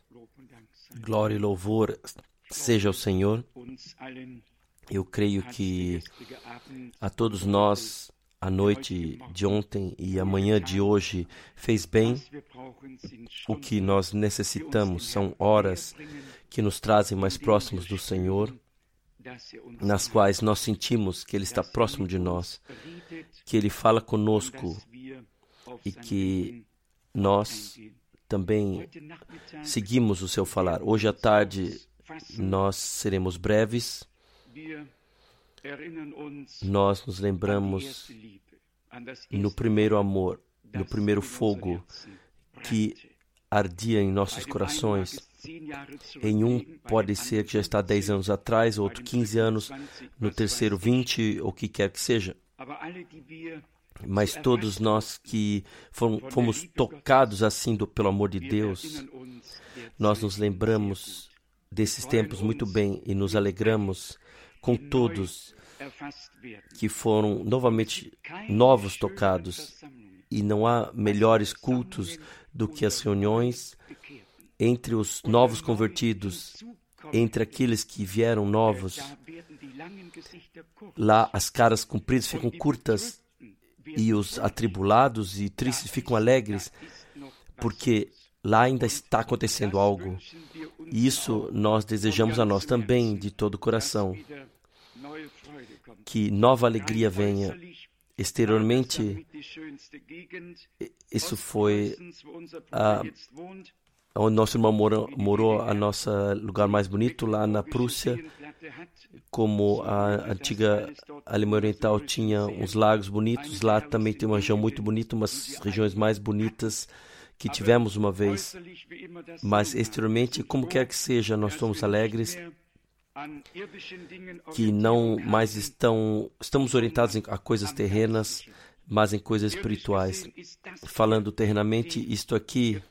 Glória e louvor seja ao Senhor. Eu creio que a todos nós, a noite de ontem e a manhã de hoje fez bem. O que nós necessitamos são horas que nos trazem mais próximos do Senhor, nas quais nós sentimos que Ele está próximo de nós, que Ele fala conosco e que nós também seguimos o seu falar. Hoje à tarde nós seremos breves. Nós nos lembramos no primeiro amor, no primeiro fogo que ardia em nossos corações. Em um pode ser que já está 10 anos atrás, outro 15 anos, no terceiro 20, ou o que quer que seja. Mas todos nós que fomos tocados assim pelo amor de Deus, nós nos lembramos desses tempos muito bem e nos alegramos com todos que foram novamente novos tocados. E não há melhores cultos do que as reuniões entre os novos convertidos, entre aqueles que vieram novos. Lá as caras compridas ficam curtas e os atribulados e tristes ficam alegres, porque lá ainda está acontecendo algo. E isso nós desejamos a nós também, de todo o coração. Que nova alegria venha. Exteriormente, isso foi onde nosso irmão morou, a nosso lugar mais bonito, lá na Prússia. Como a antiga Alemanha Oriental tinha uns lagos bonitos, lá também tem uma região muito bonita, umas regiões mais bonitas que tivemos uma vez. Mas exteriormente, como quer que seja, nós estamos alegres, que não mais estamos orientados a coisas terrenas, mas em coisas espirituais. Falando terrenamente, isto aqui,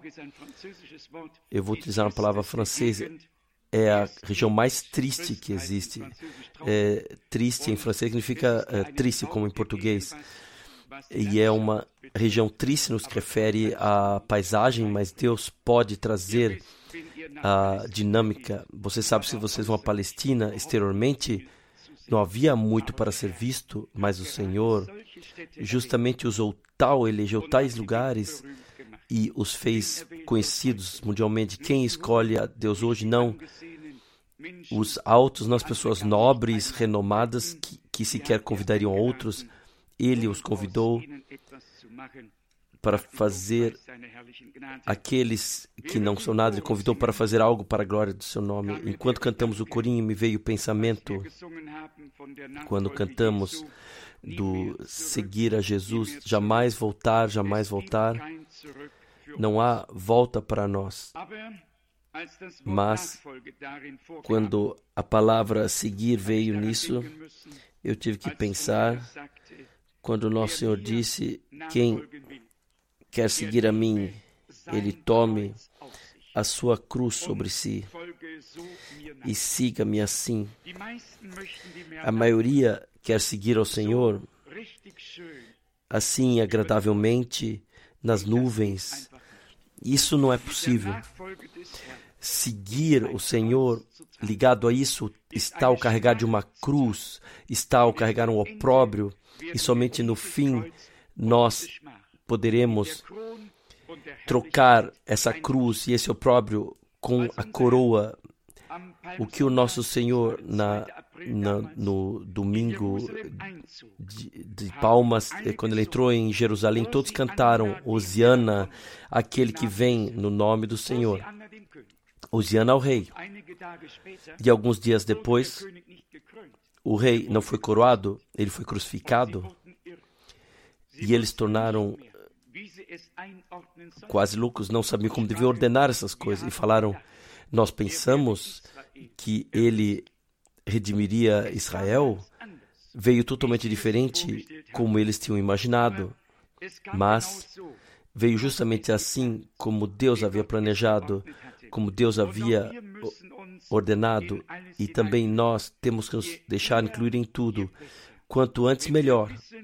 eu vou utilizar uma palavra francesa, é a região mais triste que existe. Triste em francês significa triste, como em português. E é uma região triste nos refere à paisagem, mas Deus pode trazer a dinâmica. Você sabe, se vocês vão à Palestina, exteriormente, não havia muito para ser visto, mas o Senhor justamente elegeu tais lugares e os fez conhecidos mundialmente. Quem escolhe a Deus hoje? Não os altos, não as pessoas nobres, renomadas, que sequer convidariam outros. Ele os convidou para fazer, aqueles que não são nada, ele convidou para fazer algo para a glória do seu nome. Enquanto cantamos o corinho, me veio o pensamento, quando cantamos do seguir a Jesus, jamais voltar, não há volta para nós. Mas, quando a palavra seguir veio nisso, eu tive que pensar, quando o nosso Senhor disse, quem quer seguir a mim, ele tome a sua cruz sobre si e siga-me assim. A maioria quer seguir ao Senhor assim, agradavelmente, nas nuvens. Isso não é possível. Seguir o Senhor, ligado a isso, está ao carregar de uma cruz, está ao carregar um opróbrio, e somente no fim nós poderemos trocar essa cruz e esse opróbrio com a coroa. O que o nosso Senhor, no domingo de Palmas, quando ele entrou em Jerusalém, todos cantaram Hosiana, aquele que vem no nome do Senhor. Hosiana ao rei. E alguns dias depois, o rei não foi coroado, ele foi crucificado. E eles tornaram quase loucos, não sabiam como deviam ordenar essas coisas. E falaram, nós pensamos que ele redimiria Israel. Veio totalmente diferente como eles tinham imaginado. Mas veio justamente assim como Deus havia planejado, como Deus havia ordenado. E também nós temos que nos deixar incluir em tudo. Quanto antes, melhor.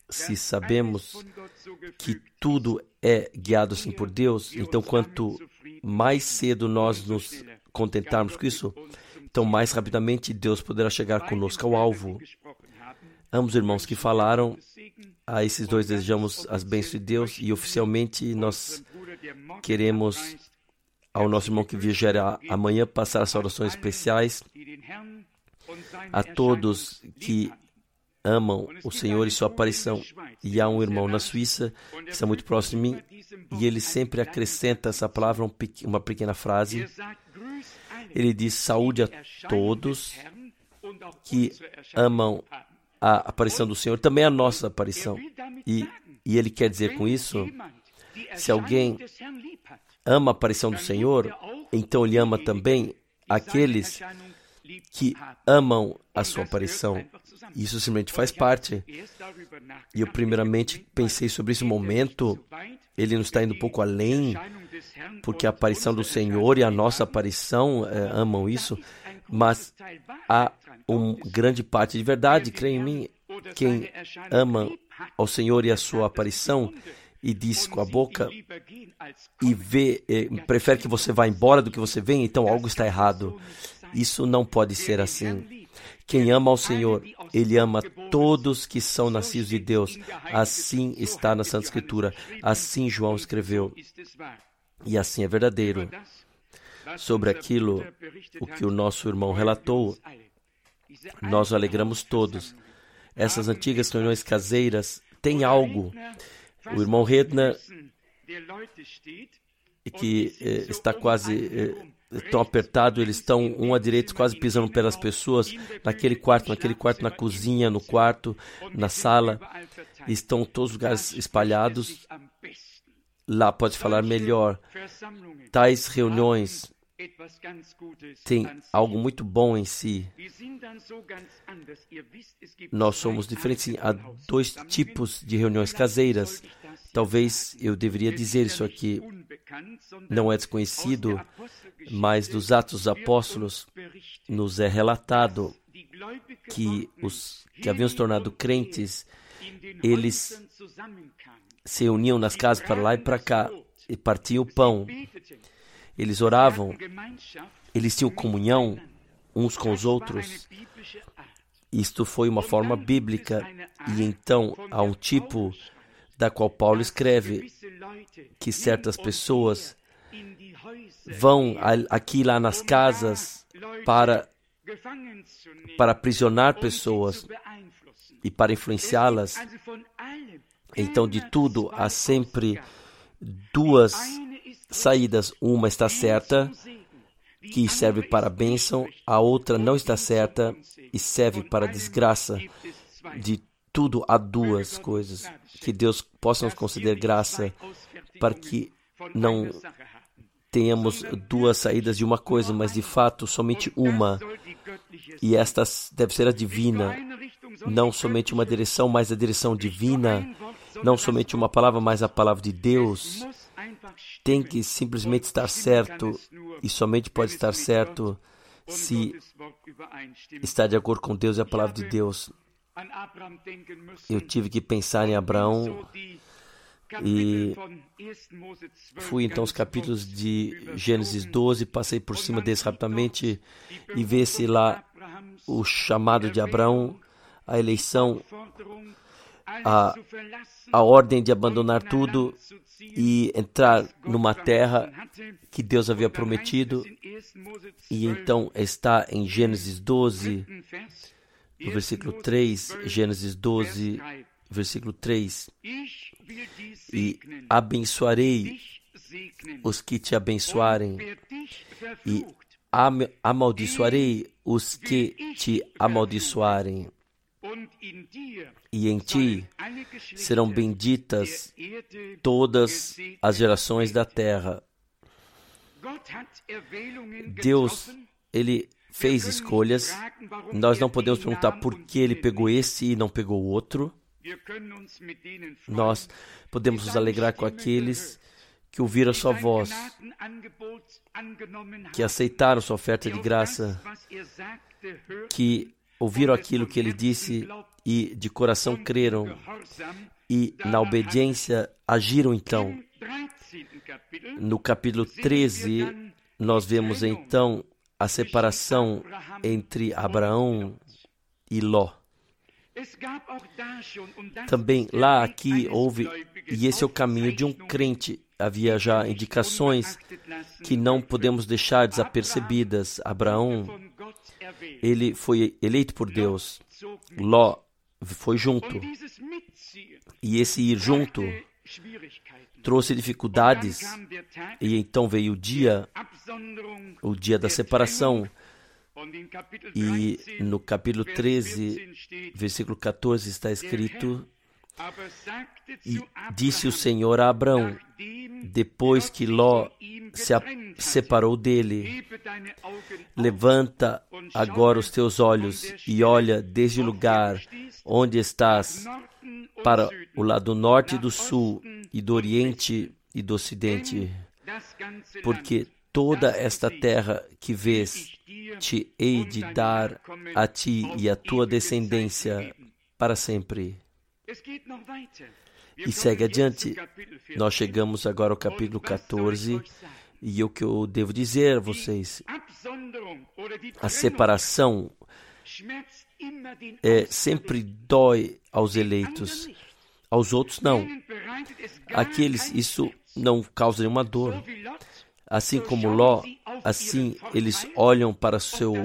Se sabemos que tudo é guiado assim por Deus, então quanto mais cedo nós nos contentarmos com isso, então mais rapidamente Deus poderá chegar conosco ao alvo. Ambos irmãos que falaram, a esses dois desejamos as bênçãos de Deus e oficialmente nós queremos ao nosso irmão que viajará amanhã passar as saudações especiais a todos que amam o Senhor e sua aparição. E há um irmão na Suíça que está muito próximo de mim e ele sempre acrescenta essa palavra, uma pequena frase. Ele diz: saúde a todos que amam a aparição do Senhor, também a nossa aparição. E ele quer dizer com isso, se alguém ama a aparição do Senhor, então ele ama também aqueles que amam a sua aparição. Isso simplesmente faz parte. E eu primeiramente pensei sobre esse momento. Ele não está indo um pouco além, porque a aparição do Senhor e a nossa aparição amam isso, mas há uma grande parte de verdade, creia em mim. Quem ama ao Senhor e a sua aparição e diz com a boca e prefere que você vá embora do que você vem, então algo está errado. Isso não pode ser assim. Quem ama ao Senhor, ele ama todos que são nascidos de Deus. Assim está na Santa Escritura. Assim João escreveu. E assim é verdadeiro. Sobre aquilo, o que o nosso irmão relatou, nós nos alegramos todos. Essas antigas reuniões caseiras têm algo. O irmão Redner, que está quase tão apertado, eles estão um à direita, quase pisando pelas pessoas, naquele quarto, na cozinha, no quarto, na sala. Estão todos os lugares espalhados. Lá pode falar melhor. Tais reuniões têm algo muito bom em si. Nós somos diferentes. Sim, há dois tipos de reuniões caseiras. Talvez eu deveria dizer isso aqui. Não é desconhecido, mas dos Atos dos Apóstolos nos é relatado que os que haviam se tornado crentes, eles se uniam nas casas para lá e para cá e partiam o pão. Eles oravam, eles tinham comunhão uns com os outros. Isto foi uma forma bíblica. E então há um tipo da qual Paulo escreve que certas pessoas vão aqui e lá nas casas para aprisionar pessoas e para influenciá-las. Então, de tudo, há sempre duas saídas. Uma está certa, que serve para a bênção, a outra não está certa e serve para a desgraça. De tudo há duas coisas. Que Deus possa nos conceder graça para que não tenhamos duas saídas de uma coisa, mas de fato somente uma. E esta deve ser a divina. Não somente uma direção, mas a direção divina. Não somente uma palavra, mas a palavra de Deus. Tem que simplesmente estar certo, e somente pode estar certo se está de acordo com Deus e a palavra de Deus. Eu tive que pensar em Abraão e fui então aos capítulos de Gênesis 12, passei por cima deles rapidamente e vê-se lá o chamado de Abraão, a eleição, a ordem de abandonar tudo e entrar numa terra que Deus havia prometido. E então está em Gênesis 12, no versículo 3, Gênesis 12, versículo 3. E abençoarei os que te abençoarem, e amaldiçoarei os que te amaldiçoarem. E em ti serão benditas todas as gerações da terra. Deus, Ele fez escolhas. Nós não podemos perguntar por que Ele pegou esse e não pegou o outro. Nós podemos nos alegrar com aqueles que ouviram a sua voz, que aceitaram sua oferta de graça, que ouviram aquilo que ele disse e de coração creram e na obediência agiram então. No capítulo 13, nós vemos então a separação entre Abraão e Ló. Também lá, aqui, houve, e esse é o caminho de um crente. Havia já indicações que não podemos deixar desapercebidas. Abraão, ele foi eleito por Deus. Ló foi junto. E esse ir junto trouxe dificuldades. E então veio o dia da separação. E no capítulo 13, versículo 14, está escrito: e disse o Senhor a Abrão, depois que Ló se separou dele: levanta agora os teus olhos e olha desde o lugar onde estás para o lado norte e do sul e do oriente e do ocidente, porque toda esta terra que vês te hei de dar a ti e a tua descendência para sempre. E segue adiante. Nós chegamos agora ao capítulo 14 e o que eu devo dizer a vocês: a separação sempre dói aos eleitos, aos outros não. Aqueles, isso não causa nenhuma dor. Assim como Ló, assim eles olham para o seu...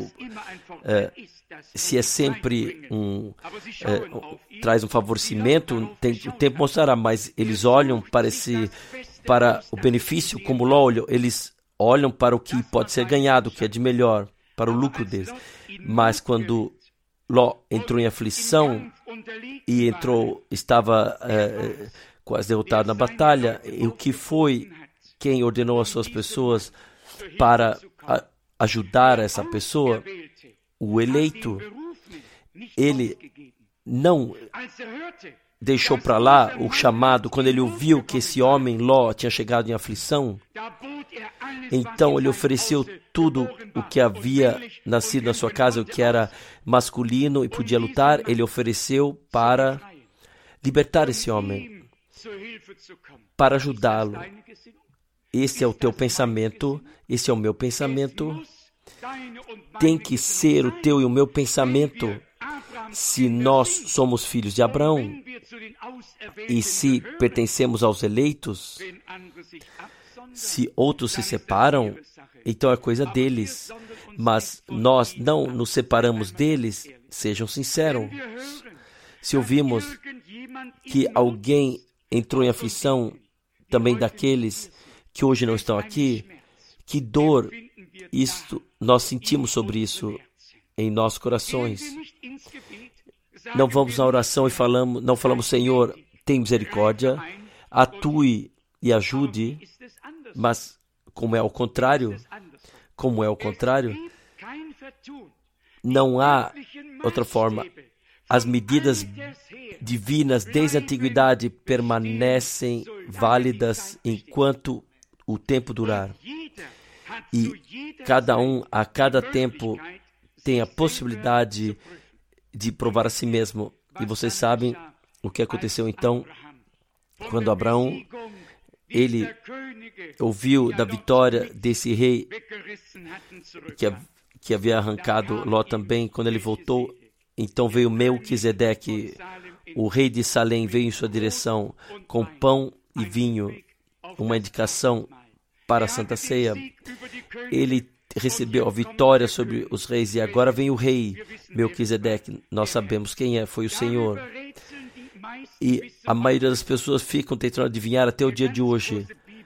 se é sempre traz um favorecimento, o tempo mostrará, mas eles olham para o benefício, como Ló olhou, eles olham para o que pode ser ganhado, o que é de melhor, para o lucro deles. Mas quando Ló entrou em aflição e estava quase derrotado na batalha, e o que foi quem ordenou as suas pessoas para ajudar essa pessoa? O eleito. Ele não deixou para lá o chamado. Quando ele ouviu que esse homem, Ló, tinha chegado em aflição, então ele ofereceu tudo o que havia nascido na sua casa, o que era masculino e podia lutar, ele ofereceu para libertar esse homem, para ajudá-lo. Esse é o teu pensamento, esse é o meu pensamento. Tem que ser o teu e o meu pensamento. Se nós somos filhos de Abraão e se pertencemos aos eleitos, se outros se separam, então é coisa deles. Mas nós não nos separamos deles, sejam sinceros. Se ouvimos que alguém entrou em aflição, também daqueles que hoje não estão aqui, que dor nós sentimos sobre isso em nossos corações. Não vamos na oração e não falamos, Senhor, tem misericórdia, atue e ajude, mas como é o contrário, não há outra forma. As medidas divinas desde a antiguidade permanecem válidas enquanto o tempo durar. E cada um, a cada tempo, tem a possibilidade de provar a si mesmo. E vocês sabem o que aconteceu então, quando Abraão, ele ouviu da vitória desse rei que havia arrancado Ló também. Quando ele voltou, então veio Melquisedeque, o rei de Salém, veio em sua direção com pão e vinho, uma indicação para a Santa Ceia. Ele recebeu a vitória sobre os reis e agora vem o rei Melquisedeque. Nós sabemos quem é, foi o Senhor. E a maioria das pessoas ficam tentando adivinhar até o dia de hoje.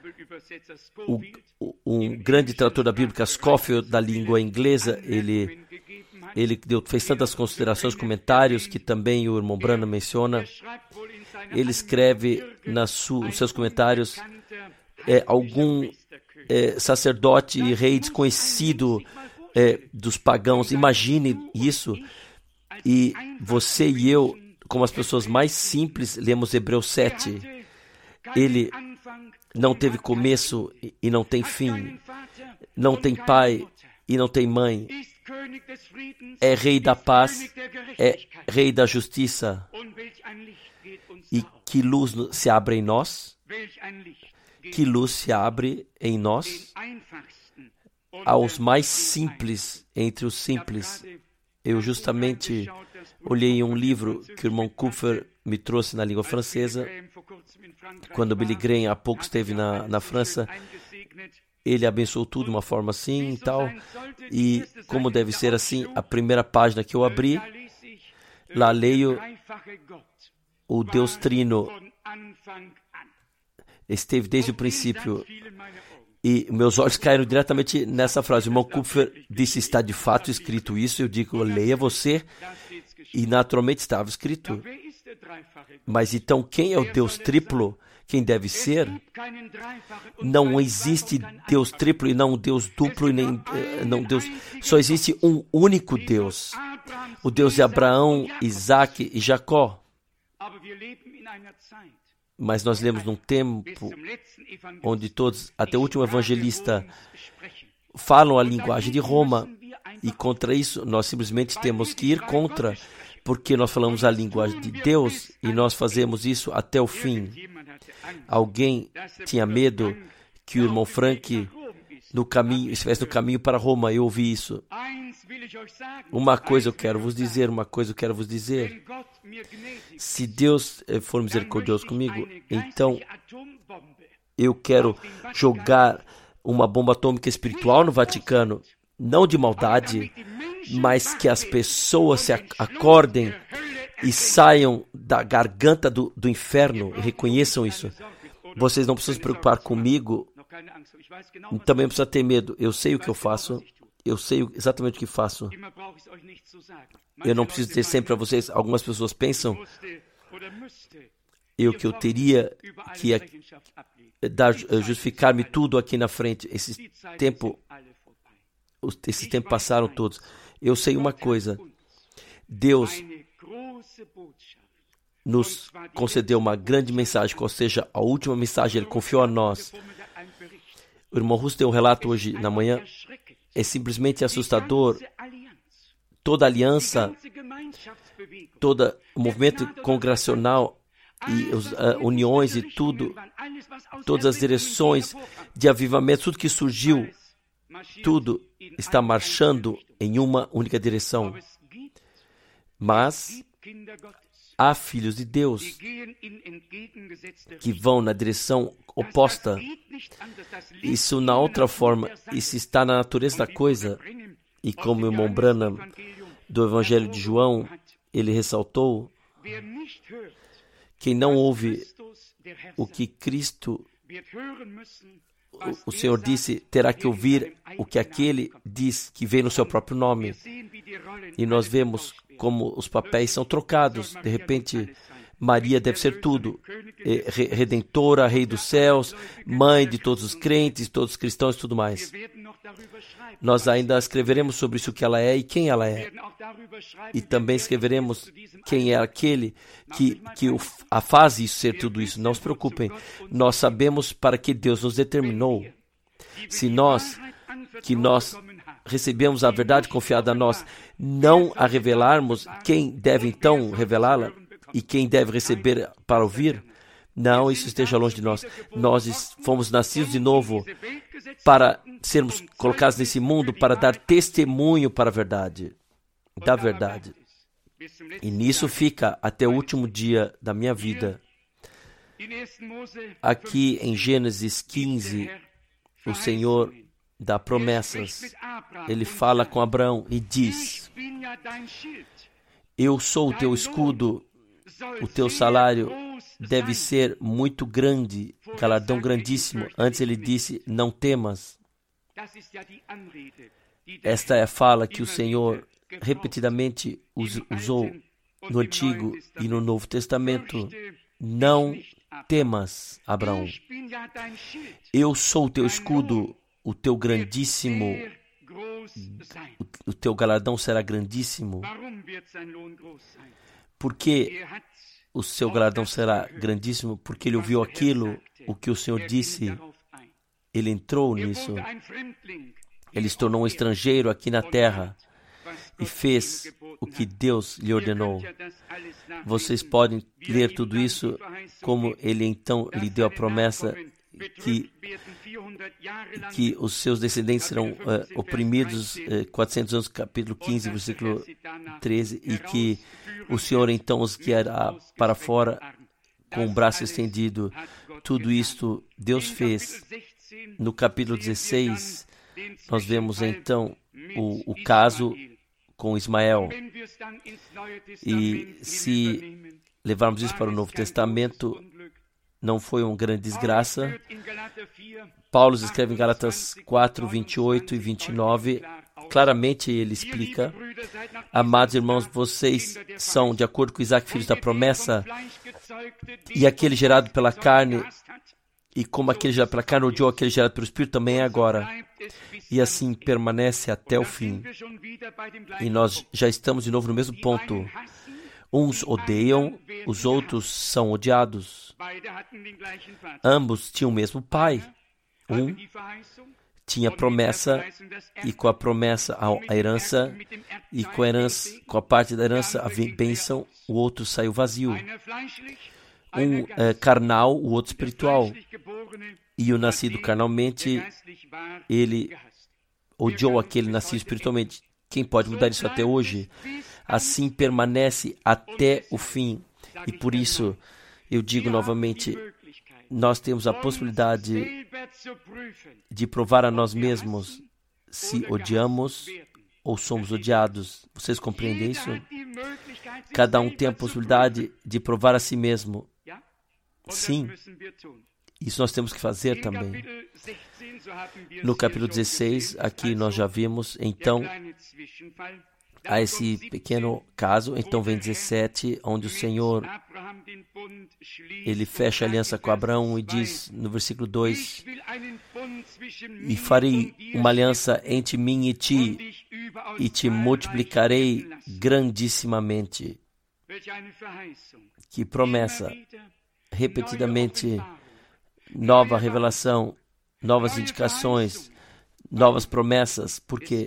Um grande tradutor da Bíblia, Scofield, da língua inglesa, ele fez tantas considerações, comentários, que também o irmão Branham menciona. Ele escreve nos seus comentários algum sacerdote e rei desconhecido dos pagãos. Imagine isso. E você e eu, como as pessoas mais simples, lemos Hebreus 7. Ele não teve começo e não tem fim. Não tem pai e não tem mãe. é Rei da paz, é Rei da justiça. E que luz se abre em nós? Que luz se abre em nós? Aos mais simples entre os simples. Eu justamente olhei em um livro que o irmão Kupfer me trouxe na língua francesa. Quando Billy Graham há pouco esteve na França, ele abençoou tudo de uma forma assim e tal. E como deve ser assim, a primeira página que eu abri, lá leio: o Deus Trino esteve desde o princípio. E meus olhos caíram diretamente nessa frase. O irmão Kupfer disse: está de fato escrito isso? Eu digo: leia você. E naturalmente estava escrito. Mas então quem é o Deus triplo? Quem deve ser? Não existe Deus triplo e não Deus duplo e nem não Deus. Só existe um único Deus. O Deus de Abraão, Isaac e Jacó. Mas nós lemos num tempo onde todos, até o último evangelista, falam a linguagem de Roma. E contra isso, nós simplesmente temos que ir contra, porque nós falamos a linguagem de Deus e nós fazemos isso até o fim. Alguém tinha medo que o irmão Frank estivesse no caminho para Roma. Eu ouvi isso. Uma coisa eu quero vos dizer. Se Deus for misericordioso comigo, então eu quero jogar uma bomba atômica espiritual no Vaticano, não de maldade, mas que as pessoas se acordem e saiam da garganta do inferno e reconheçam isso. Vocês não precisam se preocupar comigo, também não precisa ter medo. Eu sei o que eu faço, eu sei exatamente o que faço. Eu não preciso dizer sempre para vocês. Algumas pessoas pensam que eu teria que justificar-me tudo aqui na frente. Esses tempos passaram todos. Eu sei uma coisa: Deus nos concedeu uma grande mensagem, ou seja, a última mensagem Ele confiou a nós. O irmão Russo deu um relato hoje na manhã. É simplesmente assustador. Toda aliança, todo o movimento congregacional e as uniões e tudo, todas as direções de avivamento, tudo que surgiu, tudo está marchando em uma única direção. Mas há filhos de Deus que vão na direção oposta. Isso na outra forma, isso está na natureza da coisa. E como o irmão Branham, do Evangelho de João, ele ressaltou: quem não ouve o que Cristo, o Senhor disse, terá que ouvir o que aquele diz que vem no seu próprio nome. E nós vemos como os papéis são trocados. De repente, Maria deve ser tudo: redentora, rei dos céus, mãe de todos os crentes, todos os cristãos e tudo mais. Nós ainda escreveremos sobre isso, que ela é e quem ela é. E também escreveremos quem é aquele que a faz isso ser tudo isso. Não se preocupem, nós sabemos para que Deus nos determinou. Se nós recebemos a verdade confiada a nós, não a revelarmos, quem deve então revelá-la e quem deve receber para ouvir? Não, isso esteja longe de nós. Nós fomos nascidos de novo para sermos colocados nesse mundo para dar testemunho para a verdade, da verdade. E nisso fica até o último dia da minha vida. Aqui em Gênesis 15, o Senhor dá promessas. Ele fala com Abraão e diz: eu sou o teu escudo, o teu salário deve ser muito grande, galardão grandíssimo. Antes ele disse: não temas. Esta é a fala que o Senhor repetidamente usou no Antigo e no Novo Testamento. Não temas, Abraão. Eu sou o teu escudo, o teu grandíssimo, o teu galardão será grandíssimo. Por que o seu galardão será grandíssimo? Porque ele ouviu aquilo, o que o Senhor disse. Ele entrou nisso. Ele se tornou um estrangeiro aqui na terra. e fez o que Deus lhe ordenou. Vocês podem ler tudo isso como ele então lhe deu a promessa que os seus descendentes serão oprimidos 400 anos, capítulo 15, versículo 13, e que o Senhor então os guiará para fora com o braço estendido. Tudo isto Deus fez. No capítulo 16, nós vemos então o caso com Ismael. E se levarmos isso para o Novo Testamento, não foi uma grande desgraça. Paulo escreve em Gálatas 4, 28 e 29, claramente ele explica: amados irmãos, vocês são, de acordo com Isaac, filhos da promessa, e aquele gerado pela carne, e como aquele gerado pela carne odiou aquele gerado pelo Espírito, também é agora. E assim permanece até o fim. E nós já estamos de novo no mesmo ponto. Uns odeiam, os outros são odiados. Ambos tinham o mesmo pai. Um tinha promessa, e com a promessa a herança, e com a parte da herança a bênção. O outro saiu vazio. Um carnal, o outro espiritual. E o nascido carnalmente, ele odiou aquele nascido espiritualmente. Quem pode mudar isso até hoje? Assim permanece até o fim. E por isso, eu digo novamente, nós temos a possibilidade de provar a nós mesmos se odiamos ou somos odiados. Vocês compreendem isso? Cada um tem a possibilidade de provar a si mesmo. Sim, isso nós temos que fazer também. No capítulo 16, aqui nós já vimos, então, há esse pequeno caso. Então vem 17, onde o Senhor, ele fecha a aliança com Abraão e diz no versículo 2: e farei uma aliança entre mim e te multiplicarei grandissimamente. Que promessa! Repetidamente, nova revelação, novas indicações, novas promessas, porque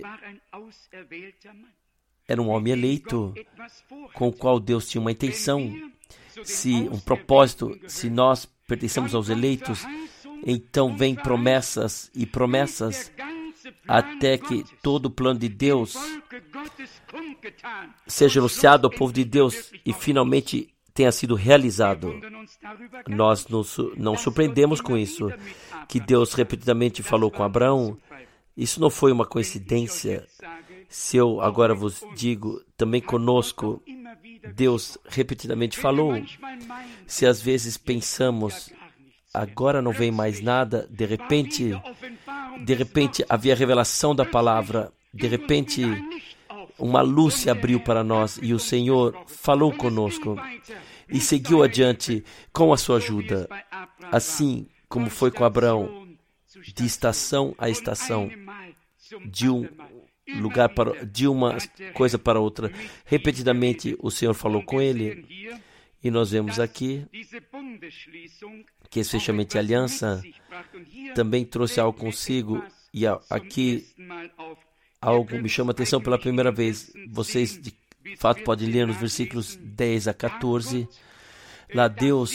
era um homem eleito, com o qual Deus tinha uma intenção, um propósito. Se nós pertencemos aos eleitos, então vem promessas e promessas, até que todo o plano de Deus seja anunciado ao povo de Deus e finalmente tenha sido realizado. Nós não surpreendemos com isso, que Deus repetidamente falou com Abraão. Isso não foi uma coincidência. Se eu agora vos digo, também conosco, Deus repetidamente falou. Se às vezes pensamos, agora não vem mais nada, de repente havia a revelação da palavra, de repente uma luz se abriu para nós e o Senhor falou conosco e seguiu adiante com a sua ajuda, assim como foi com Abraão, de estação a estação, de um lugar de uma coisa para outra. Repetidamente o Senhor falou com ele, e nós vemos aqui que esse fechamento de aliança também trouxe algo consigo, e aqui algo me chama a atenção pela primeira vez. Vocês de fato podem ler nos versículos 10 a 14. Lá Deus,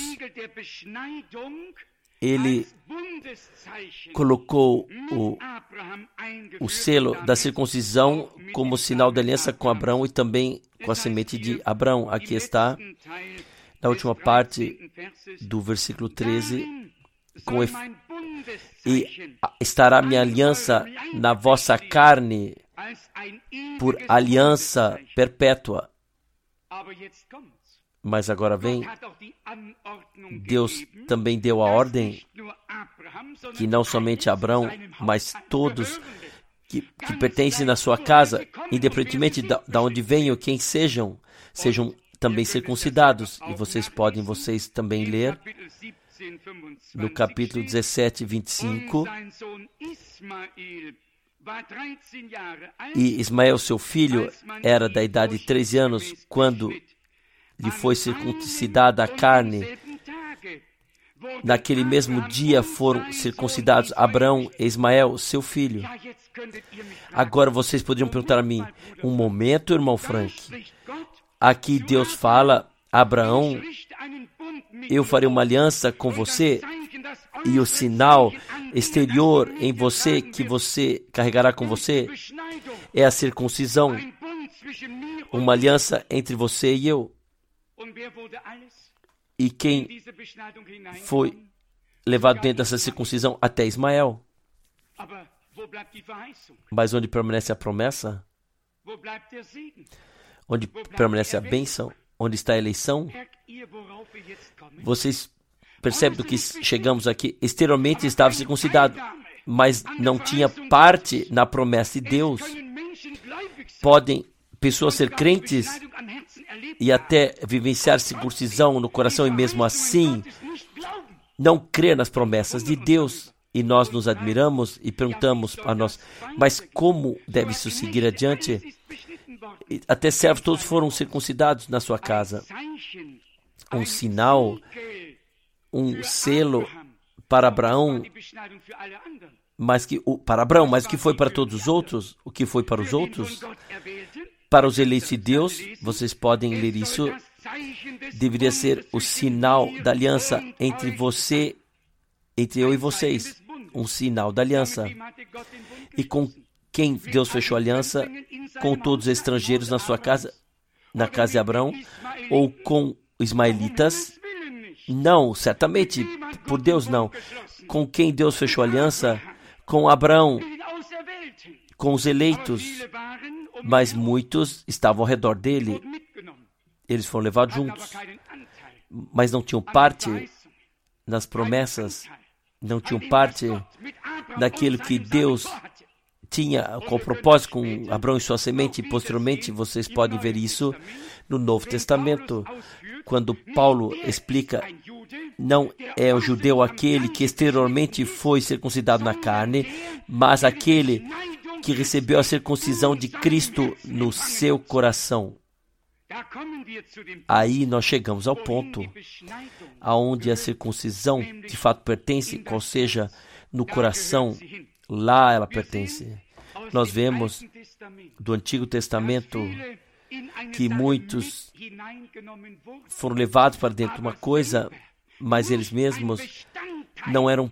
ele colocou o selo da circuncisão como sinal da aliança com Abraão e também com a semente de Abraão. Aqui está, na última parte do versículo 13, e estará minha aliança na vossa carne por aliança perpétua. Mas agora vem, Deus também deu a ordem que não somente Abraão, mas todos que pertencem na sua casa, independentemente de onde venham, quem sejam também circuncidados. E vocês também ler no capítulo 17, 25. E Ismael, seu filho, era da idade de 13 anos quando lhe foi circuncidada a carne, naquele mesmo dia foram circuncidados Abraão e Ismael, seu filho. Agora vocês poderiam perguntar a mim, um momento, irmão Frank, aqui Deus fala, Abraão, eu farei uma aliança com você, e o sinal exterior em você, que você carregará com você, é a circuncisão, uma aliança entre você e eu. E quem foi levado dentro dessa circuncisão? Até Ismael. Mas onde permanece a promessa? Onde permanece a bênção? Onde está a eleição? Vocês percebem do que chegamos aqui? Exteriormente estava circuncidado, mas não tinha parte na promessa de Deus. Podem pessoas ser crentes e até vivenciar circuncisão no coração e mesmo assim não crer nas promessas de Deus. E nós nos admiramos e perguntamos a nós, mas como deve isso seguir adiante? Até servos todos foram circuncidados na sua casa. Um sinal, um selo para Abraão, mas que foi para todos os outros? O que foi para os outros? Para os eleitos de Deus, vocês podem ler isso, deveria ser o sinal da aliança entre eu e vocês, um sinal da aliança. E com quem Deus fechou a aliança? Com todos os estrangeiros na sua casa, na casa de Abraão, ou com ismaelitas? Não, certamente, por Deus não. Com quem Deus fechou a aliança? Com Abraão, com os eleitos, mas muitos estavam ao redor dele. Eles foram levados juntos, mas não tinham parte nas promessas, não tinham parte naquilo que Deus tinha com o propósito com Abraão e sua semente. E posteriormente vocês podem ver isso no Novo Testamento, quando Paulo explica, não é o judeu aquele que exteriormente foi circuncidado na carne, mas aquele que recebeu a circuncisão de Cristo no seu coração. Aí nós chegamos ao ponto aonde a circuncisão de fato pertence, ou seja, no coração, lá ela pertence. Nós vemos do Antigo Testamento que muitos foram levados para dentro de uma coisa, mas eles mesmos não eram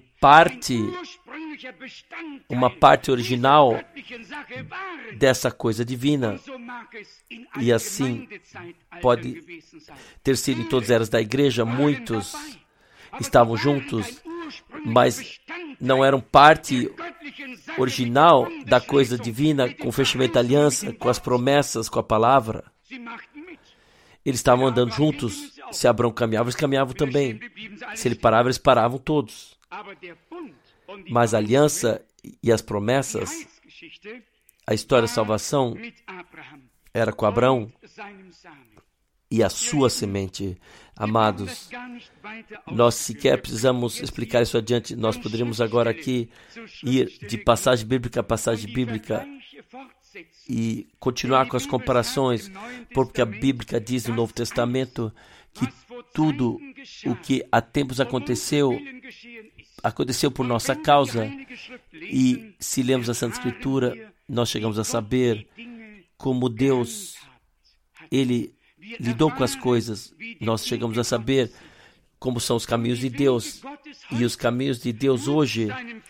uma parte original dessa coisa divina. E assim pode ter sido em todas as eras da igreja, muitos estavam juntos, mas não eram parte original da coisa divina, com o fechamento da aliança, com as promessas, com a palavra. Eles estavam andando juntos. Se Abraão caminhava, eles caminhavam também. Se ele parava, eles paravam todos. Mas a aliança e as promessas, a história da salvação era com Abraão e a sua semente. Amados, nós sequer precisamos explicar isso adiante. Nós poderíamos agora aqui ir de passagem bíblica a passagem bíblica e continuar com as comparações, porque a Bíblia diz no Novo Testamento que tudo o que há tempos aconteceu por nossa causa. E se lemos a Santa Escritura, nós chegamos a saber como Deus, Ele lidou com as coisas. Nós chegamos a saber como são os caminhos de Deus. E os caminhos de Deus hoje,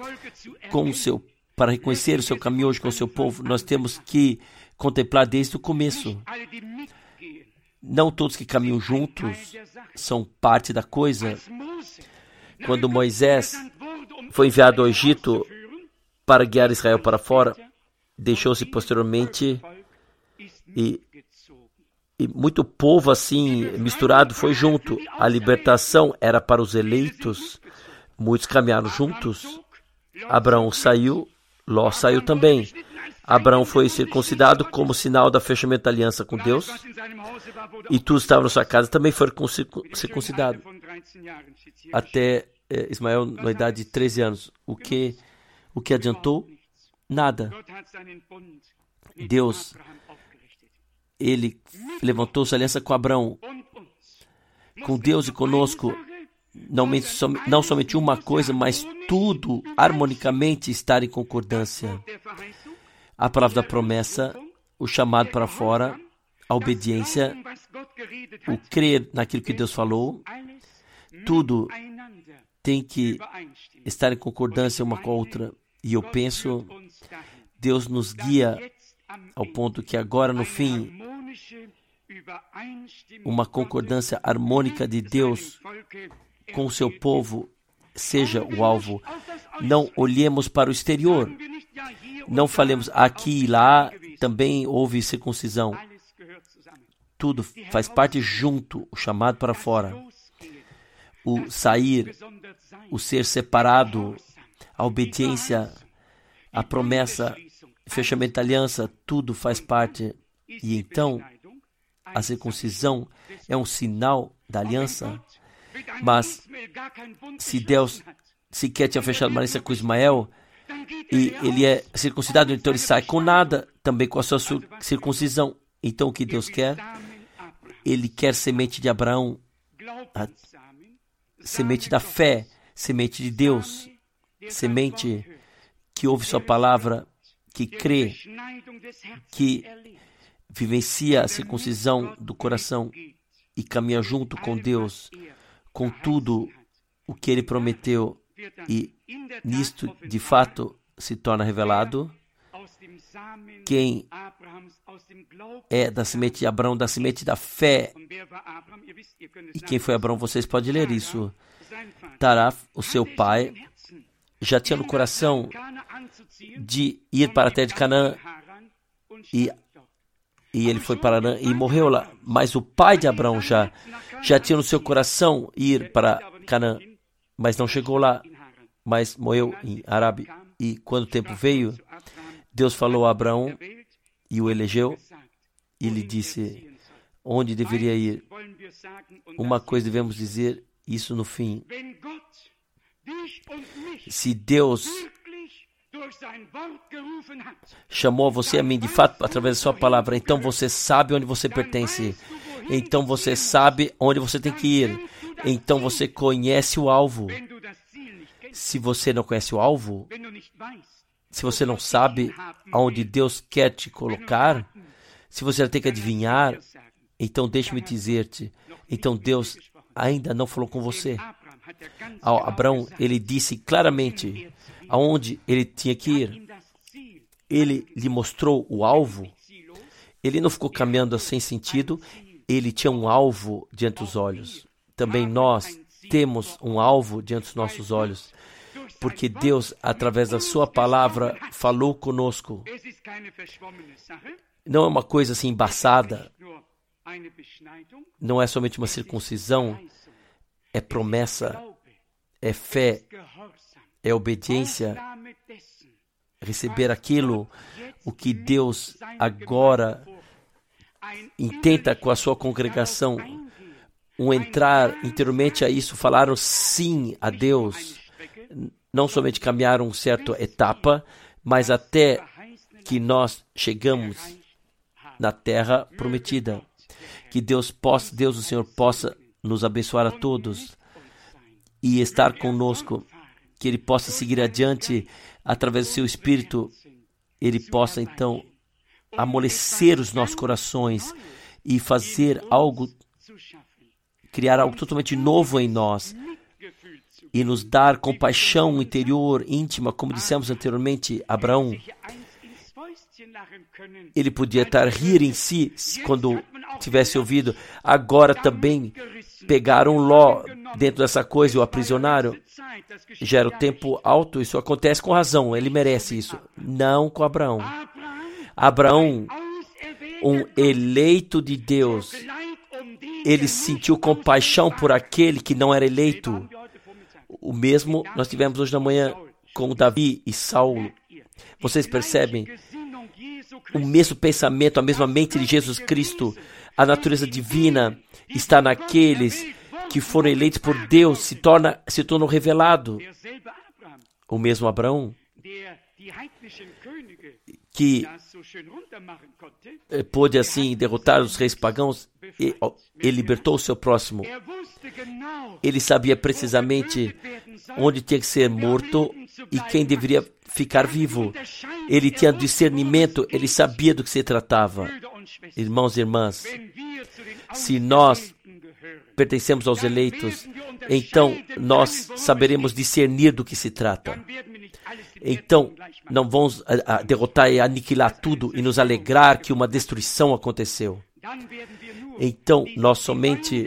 para reconhecer o seu caminho hoje com o seu povo, nós temos que contemplar desde o começo. Não todos que caminham juntos são parte da coisa. Quando Moisés foi enviado ao Egito para guiar Israel para fora, deixou-se posteriormente e muito povo assim misturado foi junto. A libertação era para os eleitos. Muitos caminharam juntos. Abraão saiu, Ló saiu também. Abraão foi circuncidado como sinal do fechamento da aliança com Deus. E todos estavam na sua casa também foram circuncidados. Até Ismael, na idade de 13 anos. O que adiantou? Nada. Deus, Ele levantou sua aliança com Abraão. Com Deus e conosco, não somente uma coisa, mas tudo harmonicamente estar em concordância. A palavra da promessa, o chamado para fora, a obediência, o crer naquilo que Deus falou, tudo tem que estar em concordância uma com a outra. E eu penso, Deus nos guia ao ponto que agora no fim, uma concordância harmônica de Deus com o seu povo seja o alvo. Não olhemos para o exterior. Não falemos aqui e lá também houve circuncisão. Tudo faz parte junto, o chamado para fora. O sair, o ser separado, a obediência, a promessa, fechamento da aliança, tudo faz parte. E então, a circuncisão é um sinal da aliança. Mas se Deus sequer tinha fechado uma aliança com Ismael, e ele é circuncidado, então ele sai com nada, também com a sua circuncisão. Então o que Deus quer? Ele quer semente de Abraão, a semente da fé, semente de Deus, semente que ouve sua palavra, que crê, que vivencia a circuncisão do coração e caminha junto com Deus, com tudo o que ele prometeu, e nisto de fato se torna revelado quem é da semente de Abraão, da semente da fé. E quem foi Abraão? Vocês podem ler isso. Tará, o seu pai, já tinha no coração de ir para a terra de Canaã, e ele foi para Arã e morreu lá. Mas o pai de Abraão já tinha no seu coração ir para Canaã, mas não chegou lá, mas morreu em Arabe. E quando o tempo veio, Deus falou a Abraão e o elegeu, e lhe disse onde deveria ir. Uma coisa devemos dizer isso no fim: se Deus chamou você a mim de fato através da sua palavra, então você sabe onde você pertence, então você sabe onde você tem que ir, então você conhece o alvo. Se você não conhece o alvo, se você não sabe aonde Deus quer te colocar, se você tem que adivinhar, então deixe-me dizer-te, então Deus ainda não falou com você. Ao Abraão, ele disse claramente aonde ele tinha que ir. Ele lhe mostrou o alvo. Ele não ficou caminhando sem sentido, ele tinha um alvo diante dos olhos. Também nós temos um alvo diante dos nossos olhos, porque Deus, através da sua palavra, falou conosco. Não é uma coisa assim embaçada, não é somente uma circuncisão, é promessa, é fé, é obediência, receber aquilo, o que Deus agora intenta com a sua congregação, entrar interiormente a isso, falaram sim a Deus, não somente caminharam uma certa etapa, mas até que nós chegamos na terra prometida. Que Deus o Senhor possa nos abençoar a todos e estar conosco, que Ele possa seguir adiante através do seu Espírito, Ele possa então amolecer os nossos corações e fazer algo, criar algo totalmente novo em nós e nos dar compaixão interior, íntima, como dissemos anteriormente. Abraão, ele podia estar rir em si quando tivesse ouvido. Agora também pegaram Ló dentro dessa coisa e o aprisionaram. Já era o tempo alto, isso acontece com razão, ele merece isso. Não com Abraão. Abraão, um eleito de Deus, ele sentiu compaixão por aquele que não era eleito. O mesmo nós tivemos hoje na manhã com Davi e Saulo. Vocês percebem? O mesmo pensamento, a mesma mente de Jesus Cristo, a natureza divina está naqueles que foram eleitos por Deus, se tornam revelado. O mesmo Abraão, que pôde assim derrotar os reis pagãos, ele libertou o seu próximo. Ele sabia precisamente onde tinha que ser morto e quem deveria ficar vivo. Ele tinha discernimento, ele sabia do que se tratava. Irmãos e irmãs, se nós pertencemos aos eleitos, então nós saberemos discernir do que se trata. Então, não vamos derrotar e aniquilar tudo e nos alegrar que uma destruição aconteceu. Então, nós somente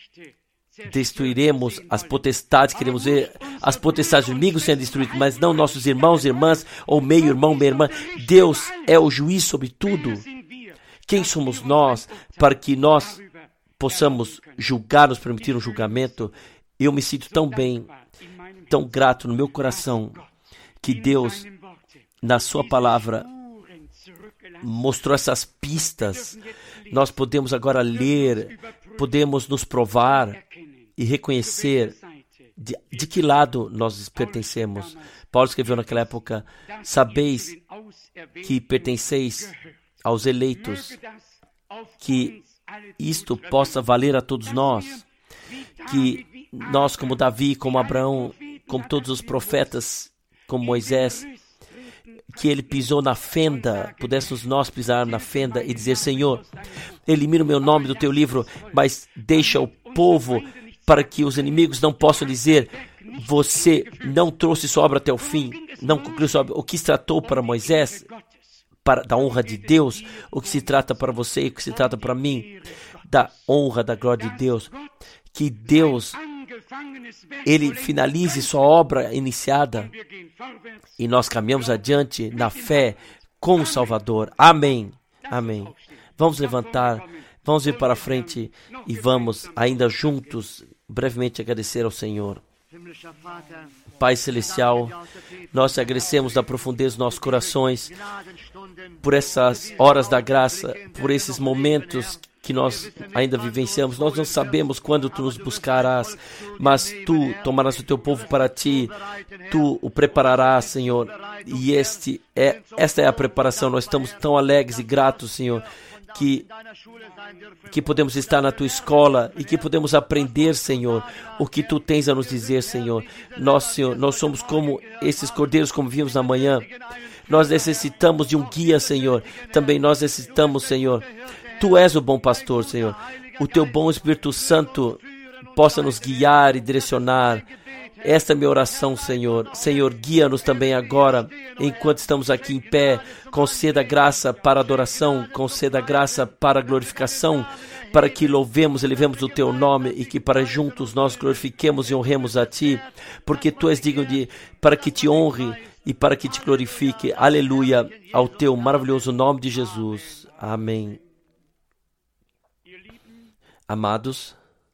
destruiremos as potestades, queremos ver as potestades inimigos sendo destruídas, mas não nossos irmãos e irmãs, ou meio-irmão, meia-irmã. Deus é o juiz sobre tudo. Quem somos nós para que nós possamos julgar, nos permitir um julgamento? Eu me sinto tão bem, tão grato no meu coração, que Deus, na sua palavra, mostrou essas pistas. Nós podemos agora ler, podemos nos provar e reconhecer de que lado nós pertencemos. Paulo escreveu naquela época: sabeis que pertenceis aos eleitos, que isto possa valer a todos nós, que nós, como Davi, como Abraão, como todos os profetas, como Moisés, que ele pisou na fenda, pudéssemos nós pisar na fenda e dizer: Senhor, elimina o meu nome do teu livro, mas deixa o povo para que os inimigos não possam dizer: você não trouxe sua obra até o fim, não concluiu sua obra. O que se tratou para Moisés, da honra de Deus, o que se trata para você e o que se trata para mim, da honra, da glória de Deus. Que Deus, Ele finalize sua obra iniciada e nós caminhamos adiante na fé com o Salvador. Amém. Amém. Vamos levantar, vamos ir para frente e vamos ainda juntos brevemente agradecer ao Senhor. Pai Celestial, nós te agradecemos da profundeza dos nossos corações por essas horas da graça, por esses momentos que nós ainda vivenciamos. Nós não sabemos quando tu nos buscarás, mas tu tomarás o teu povo para ti, tu o prepararás, Senhor, e esta é a preparação. Nós estamos tão alegres e gratos, Senhor, que podemos estar na tua escola e que podemos aprender, Senhor, o que tu tens a nos dizer, Senhor. Senhor, nós somos como esses cordeiros, como vimos na manhã. Nós necessitamos de um guia, Senhor. Também nós necessitamos, Senhor. Tu és o bom pastor, Senhor. O teu bom Espírito Santo possa nos guiar e direcionar. Esta é a minha oração, Senhor. Senhor, guia-nos também agora, enquanto estamos aqui em pé. Conceda graça para a adoração, conceda graça para a glorificação, para que louvemos e levemos o teu nome e que para juntos nós glorifiquemos e honremos a ti, porque tu és digno para que te honre e para que te glorifique. Aleluia, ao teu maravilhoso nome de Jesus. Amém. Amados,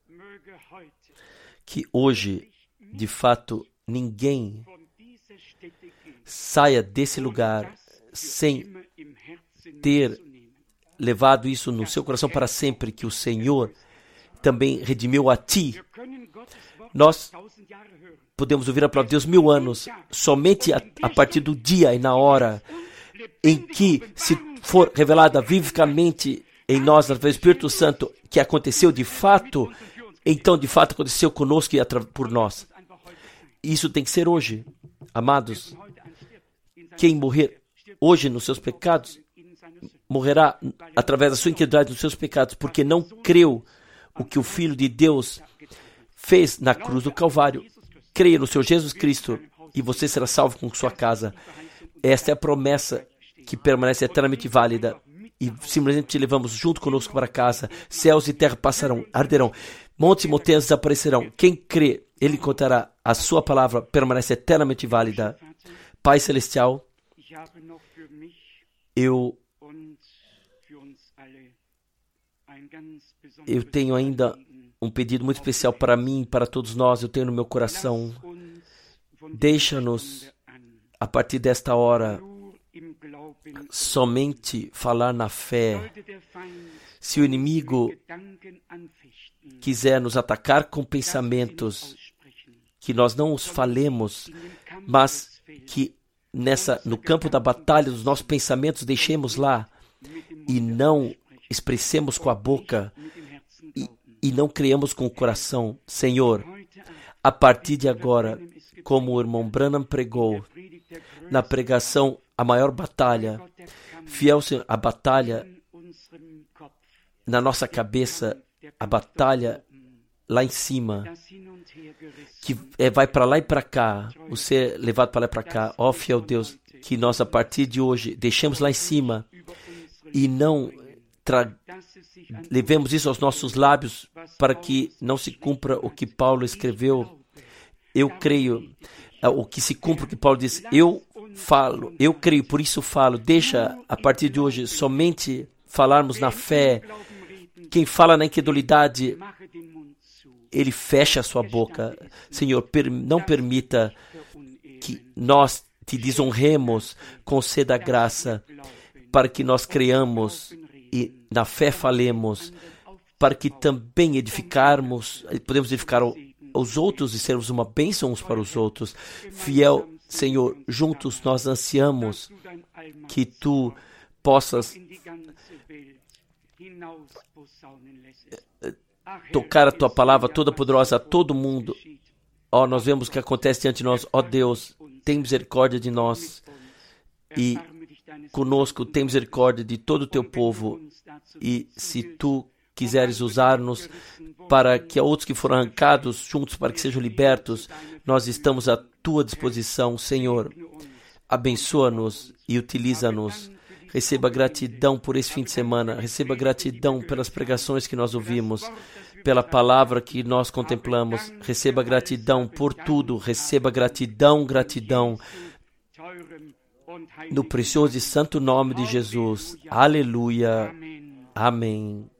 que hoje, de fato, ninguém saia desse lugar sem ter levado isso no seu coração para sempre, que o Senhor também redimiu a ti. Nós podemos ouvir a palavra de Deus 1000 anos, somente a partir do dia e na hora em que se for revelada vivamente em nós, através do Espírito Santo, que aconteceu de fato, então de fato aconteceu conosco e por nós. Isso tem que ser hoje, amados. Quem morrer hoje nos seus pecados, morrerá através da sua incredulidade nos seus pecados, porque não creu o que o Filho de Deus fez na cruz do Calvário. Creia no Senhor Jesus Cristo e você será salvo com sua casa. Esta é a promessa que permanece eternamente válida e simplesmente te levamos junto conosco para casa. Céus e terra passarão, arderão, montes e montanhas desaparecerão. Quem crê, ele contará. A sua palavra permanece eternamente válida. Pai Celestial, eu tenho ainda um pedido muito especial para mim e para todos nós. Eu tenho no meu coração. Deixa-nos, a partir desta hora, somente falar na fé. Se o inimigo quiser nos atacar com pensamentos, que nós não os falemos, mas que no campo da batalha dos nossos pensamentos, deixemos lá e não expressemos com a boca e não criamos com o coração. Senhor, a partir de agora, como o irmão Branham pregou na pregação, a maior batalha, fiel Senhor, a batalha na nossa cabeça, a batalha lá em cima, que vai para lá e para cá, você é levado para lá e para cá. Ó fiel Deus, que nós a partir de hoje deixemos lá em cima e não levemos isso aos nossos lábios para que não se cumpra o que Paulo escreveu. Eu creio, o que se cumpra o que Paulo diz. Eu falo, eu creio, por isso falo. Deixa a partir de hoje somente falarmos na fé. Quem fala na incredulidade, ele fecha a sua boca. Senhor, não permita que nós te desonremos, conceda a graça para que nós creiamos e na fé falemos, para que também podemos edificar os outros e sermos uma bênção uns para os outros. Fiel Senhor, juntos nós ansiamos que Tu possas tocar a Tua palavra toda poderosa a todo mundo. Ó, nós vemos o que acontece diante de nós. Ó Deus, tem misericórdia de nós e conosco, tem misericórdia de todo o Teu povo. E se Tu quiseres usar-nos para que outros que foram arrancados juntos, para que sejam libertos, nós estamos à Tua disposição, Senhor. Abençoa-nos e utiliza-nos. Receba gratidão por esse fim de semana. Receba gratidão pelas pregações que nós ouvimos, pela palavra que nós contemplamos. Receba gratidão por tudo. Receba gratidão, gratidão. No precioso e santo nome de Jesus. Aleluia. Amém.